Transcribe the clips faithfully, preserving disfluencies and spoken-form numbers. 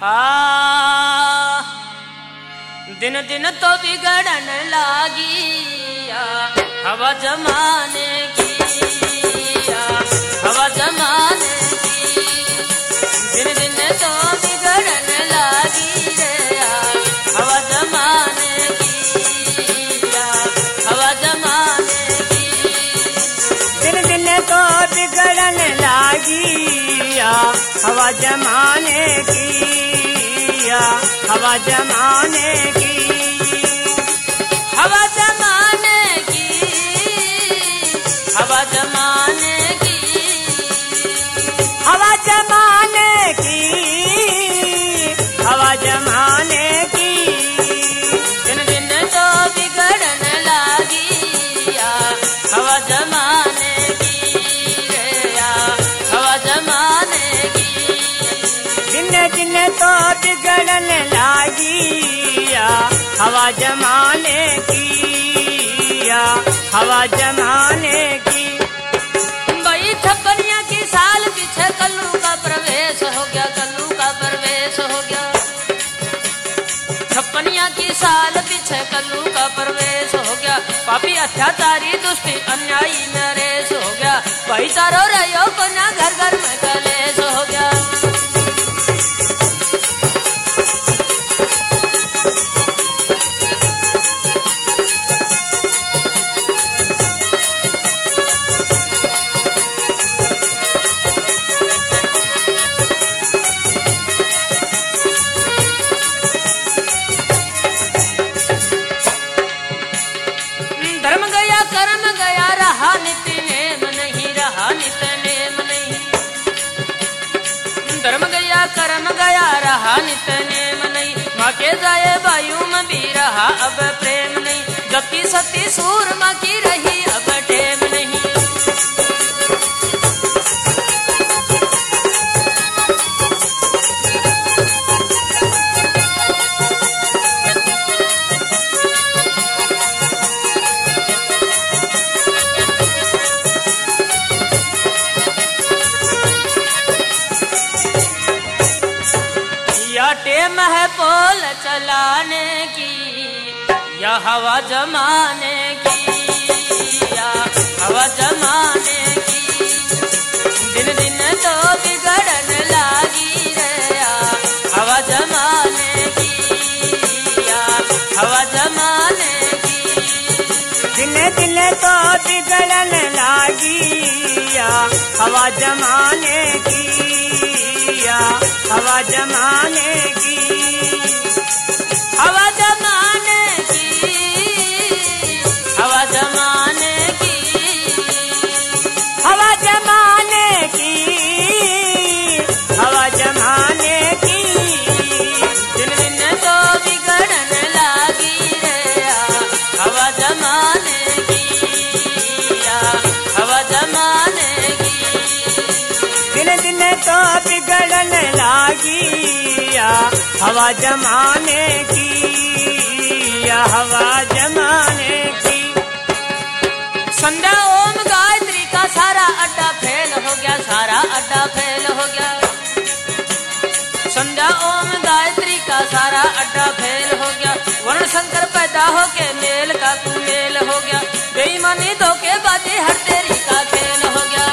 हाँ दिन दिन तो बिगड़न लागी हवा जमाने की, हवा जमाने की। दिन दिन तो बिगड़न लागी रे हवा जमाने की, हवा जमाने की। दिन दिन तो बिगड़न लागी हवा जमाने की, हवा जमाने की, हवा जमाने की, हवा जमाने की, हवा जमाने की, हवा जमाने की। दिन दिन तो बिगड़न लागी हवा जमाने की रे हवा जमाने की। दिन दिन तो बिगड़न लागी हवा जमाने की, हवा जमाने की। बई छप्पनिया की साल पीछे कल्लू का प्रवेश हो गया, कल्लू का प्रवेश हो गया। छप्पनिया की साल पीछे कल्लू का प्रवेश हो गया। पापी अत्याचारी दुष्टी अन्यायी नरेश हो गया। भाईचारो रहो को ना घर घर में कलेश हो गया। कर्म गया रहा नित नेम नहीं, रहा नित नेम नहीं। धर्म गया कर्म गया रहा नित नेम नहीं। माँ के जाए वायु में भी रहा अब प्रेम नहीं। जबकि सती सूर माँ की रही अब टेम नहीं। टेम है पोल चलाने की या हवा जमाने की, या हवा जमाने की। दिन दिन तो बिगड़न लागी रे हवा जमाने की, या हवा जमाने की। दिन दिन तो बिगड़न लागी हवा जमाने की, हवा जमाने की, हवा जमाने की, हवा जमाने की, हवा जमाने की, हवा जमाने की। दिन दिन तो बिगड़न लागी रे हवा जमाने की, हवा जमाने की। दिन दिन तो बिगड़न लागी हवा जमाने की, हवा जमाने की। संध्या ओम गायत्री का सारा अड्डा फेल हो गया, सारा अड्डा फेल हो गया। संध्या ओम गायत्री का सारा अड्डा फेल हो गया। वर्ण शंकर पैदा हो के मेल का कुमेल हो गया। बेईमानी धोखेबाजी हर तेरी का खेल हो गया।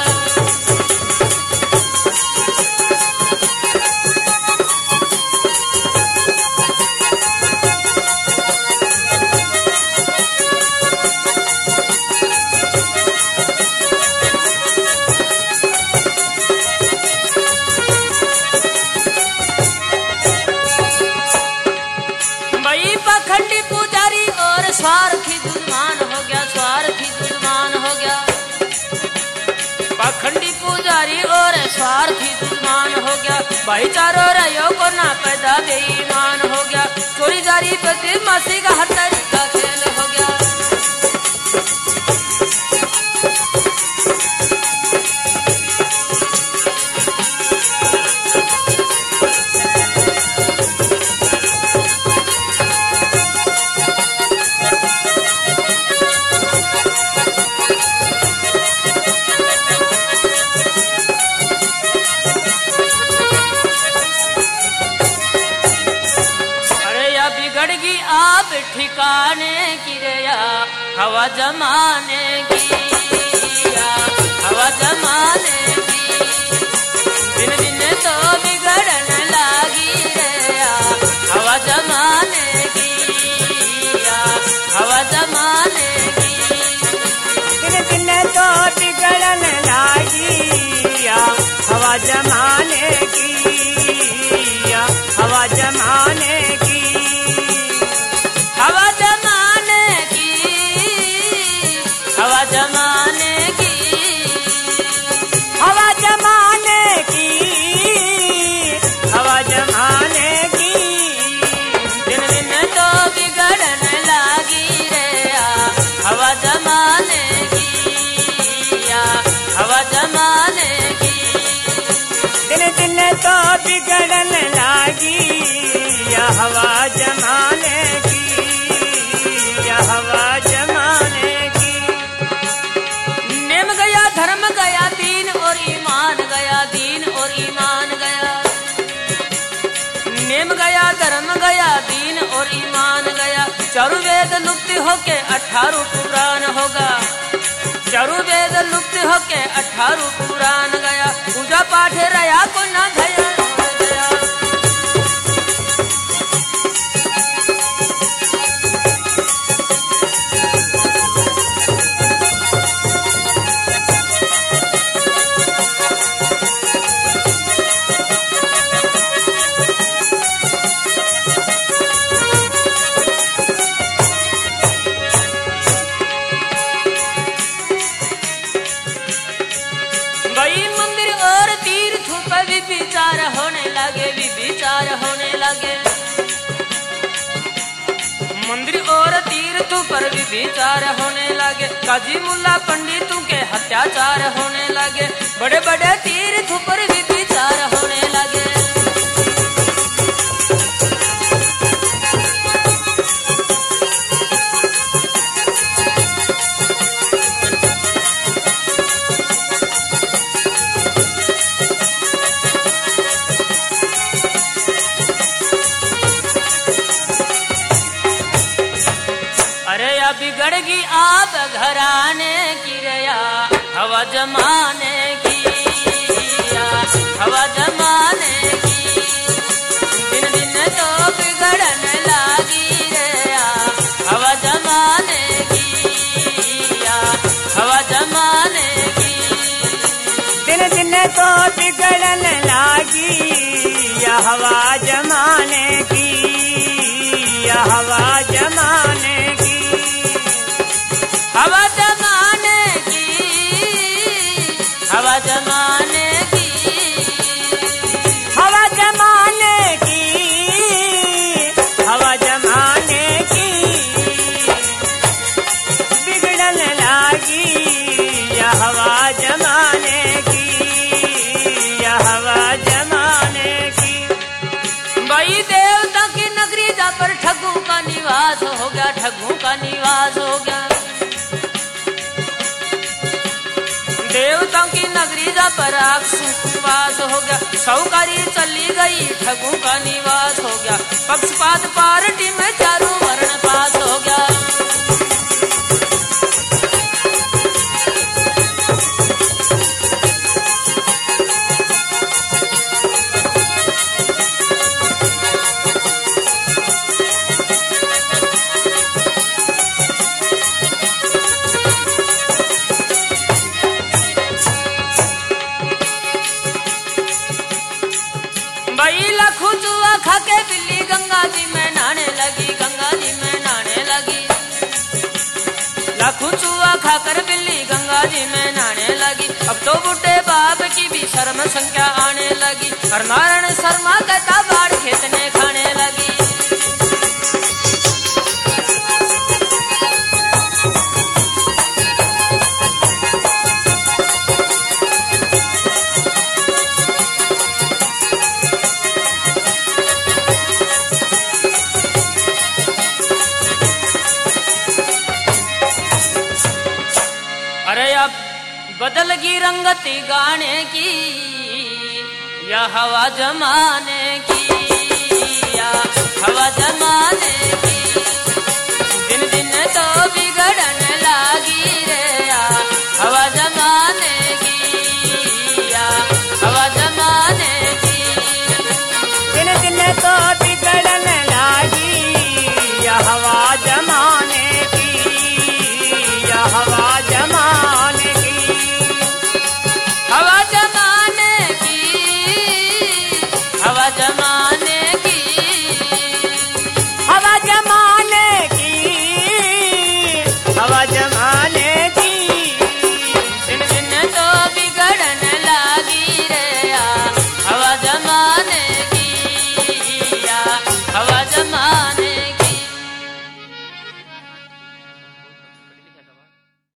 पाखंडी पुजारी और स्वार्थी दुश्मन हो गया, स्वार्थी दुश्मन हो गया। पाखंडी पुजारी और स्वार्थी दुश्मन हो गया। भाईचारो रहो को ना पैदा बेईमान हो गया। चोरी जारी पे मासी का हर तरीका खेल हो गया। ठिकाने की रे या हवा जमाने की, या हवा जमाने की। दिन दिन तो बिगड़न लागी रे या हवा जमाने की, या हवा जमाने की। दिन दिन तो बिगड़न लागी या हवा जमाने की, या हवा जमाने की। हवा जमाने की, हवा जमाने की, हवा जमाने की, हवा जमाने की। दिन दिन तो बिगड़न लागी रे या हवा जमाने की, या हवा जमाने की। दिन दिन तो बिगड़न लागी या हवा जमाने की, या हवा जमाने की। नेम गया धर्म गया दीन और ईमान गया, दीन और ईमान गया। नेम गया धर्म गया दीन और ईमान गया। चारु वेद लुप्त होके अठारह पुराण होगा, चारु वेद लुप्त होके अठारह पुराण गया। पूजा पाठ रया को न गया गया। गई मंदिर और तीर्थ पर भी विचार होने लगे, भी विचार होने लगे। मंदिर और तीर्थ पर भी विचार होने लगे। काजी मुल्ला पंडितों के अत्याचार होने लगे। बड़े बड़े तीर्थ पर भी विचार होने लगे। अरे या बिगड़गी आप घराने की रे या हवा जमाने की, या हवा जमाने की। दिन दिन तो बिगड़न लागी रे या हवा जमाने की, या हवा जमाने की। दिन दिन तो बिगड़न लागी या हवा जमाने की, या हवा जमाने की। हवा जमाने की, हवा जमाने की, हवा जमाने की, हवा जमाने की। बिगड़न लागी या हवा जमाने की, या हवा जमाने की। भाई देवता की नगरी जा पर ठगों का निवास हो गया, ठगों का निवास हो गया। देवताओं की नगरी जा पर वास हो गया। सौकारी चली गई ठगों का निवास हो गया। पक्षपात पार्टी में चारों वर्ण पास हो गया। खा के बिल्ली गंगा जी में नहाने लगी, गंगा जी में नहाने लगी। लाखों चूहा खाकर बिल्ली गंगा जी में नहाने लगी। अब तो बूढ़े बाप की भी शर्म संख्या आने लगी। हर नारायण शर्मा कहता बाढ़ खेतने खाने लगी। बदल गई रंगती गाने की, यह हवा जमाने